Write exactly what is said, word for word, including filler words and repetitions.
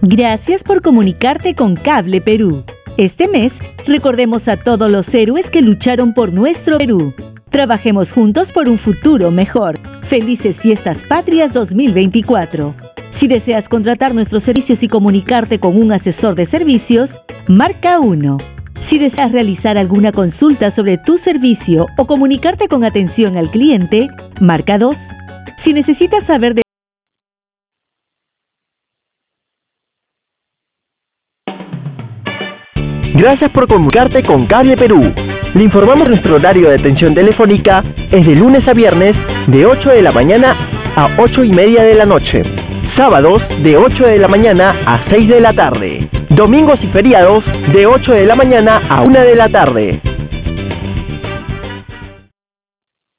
Gracias por comunicarte con Cable Perú. Este mes, recordemos a todos los héroes que lucharon por nuestro Perú. Trabajemos juntos por un futuro mejor. Felices Fiestas Patrias dos mil veinticuatro. Si deseas contratar nuestros servicios y comunicarte con un asesor de servicios, marca uno. Si deseas realizar alguna consulta sobre tu servicio o comunicarte con atención al cliente, marca dos. Si necesitas saber de Gracias por comunicarte con Cable Perú. Le informamos nuestro horario de atención telefónica es de lunes a viernes de ocho de la mañana a ocho y media de la noche. Sábados de ocho de la mañana a seis de la tarde. Domingos y feriados de ocho de la mañana a una de la tarde.